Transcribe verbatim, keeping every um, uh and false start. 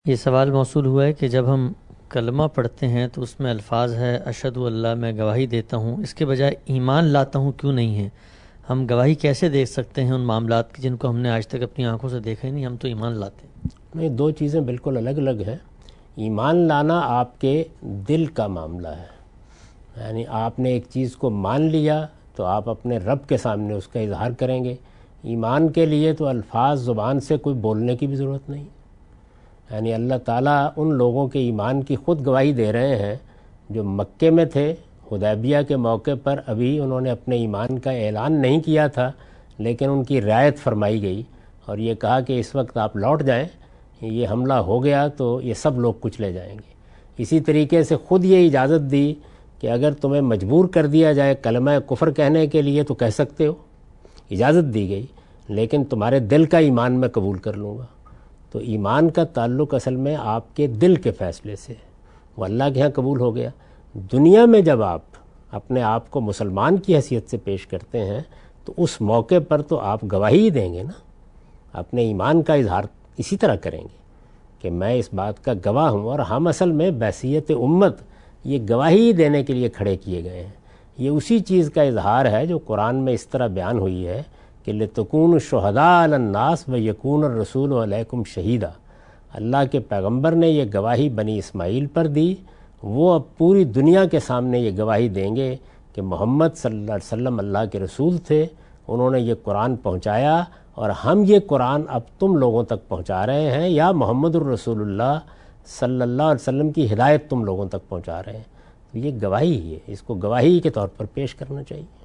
یہ سوال موصول ہوا ہے کہ جب ہم کلمہ پڑھتے ہیں تو اس میں الفاظ ہے اشہد اللہ، میں گواہی دیتا ہوں، اس کے بجائے ایمان لاتا ہوں کیوں نہیں ہے؟ ہم گواہی کیسے دے سکتے ہیں ان معاملات کی جن کو ہم نے آج تک اپنی آنکھوں سے دیکھا ہی نہیں؟ ہم تو ایمان لاتے ہیں۔ نہیں، دو چیزیں بالکل الگ الگ ہیں۔ ایمان لانا آپ کے دل کا معاملہ ہے، یعنی آپ نے ایک چیز کو مان لیا تو آپ اپنے رب کے سامنے اس کا اظہار کریں گے۔ ایمان کے لیے تو الفاظ زبان سے کوئی بولنے کی بھی ضرورت نہیں، یعنی اللہ تعالیٰ ان لوگوں کے ایمان کی خود گواہی دے رہے ہیں جو مکے میں تھے، حدیبیہ کے موقع پر ابھی انہوں نے اپنے ایمان کا اعلان نہیں کیا تھا، لیکن ان کی رعایت فرمائی گئی اور یہ کہا کہ اس وقت آپ لوٹ جائیں، یہ حملہ ہو گیا تو یہ سب لوگ کچھ لے جائیں گے۔ اسی طریقے سے خود یہ اجازت دی کہ اگر تمہیں مجبور کر دیا جائے کلمہ کفر کہنے کے لیے تو کہہ سکتے ہو، اجازت دی گئی، لیکن تمہارے دل کا ایمان میں قبول کر لوں گا۔ تو ایمان کا تعلق اصل میں آپ کے دل کے فیصلے سے ہے، وہ اللہ کے ہاں قبول ہو گیا۔ دنیا میں جب آپ اپنے آپ کو مسلمان کی حیثیت سے پیش کرتے ہیں تو اس موقع پر تو آپ گواہی دیں گے نا، اپنے ایمان کا اظہار اسی طرح کریں گے کہ میں اس بات کا گواہ ہوں۔ اور ہم اصل میں بحیثیت امت یہ گواہی دینے کے لیے کھڑے کیے گئے ہیں۔ یہ اسی چیز کا اظہار ہے جو قرآن میں اس طرح بیان ہوئی ہے کہ لِتَكُونُوا شُهَدَاءَ عَلَى النَّاسِ وَيَكُونَ الرَّسُولُ عَلَيْكُمْ شَهِيدًا۔ اللہ کے پیغمبر نے یہ گواہی بنی اسماعیل پر دی، وہ اب پوری دنیا کے سامنے یہ گواہی دیں گے کہ محمد صلی اللہ علیہ وسلم اللہ کے رسول تھے، انہوں نے یہ قرآن پہنچایا اور ہم یہ قرآن اب تم لوگوں تک پہنچا رہے ہیں، یا محمد الرسول اللہ صلی اللہ علیہ وسلم کی ہدایت تم لوگوں تک پہنچا رہے ہیں۔ یہ گواہی ہے، اس کو گواہی کے طور پر پیش کرنا چاہیے۔